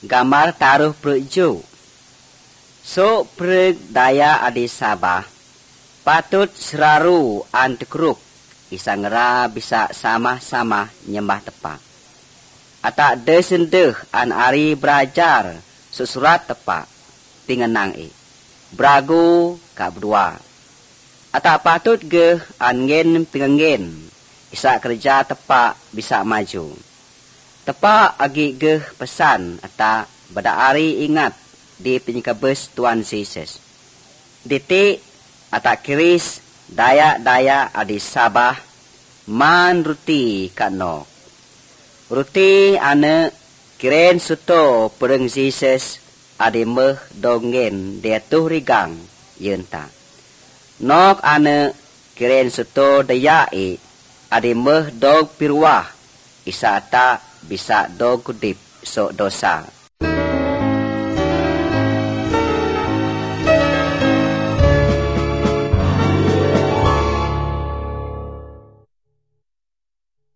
gambar taruh perju. So pereg daya adi Sabah, patut seraru antekruk, isangera bisa sama-sama nyembah tepa. Atak desendeh an ari belajar susurat tepa, tingenang Bragu ka berdua. Atak patut ge angen pingenggen, isa kerja tepa bisa maju. Tepa agi ge pesan atak pada ari ingat di penyekabes Tuan Yesus. Detik atak kiris daya-daya adi Sabah man ruti kanok. Ruti ane kiren suto pereng Yesus adi meh dongen dia tuh rigang yenta. Nok ane kiren suto daya adi meh dog pirwah isa ta bisa dog kudip sok dosa.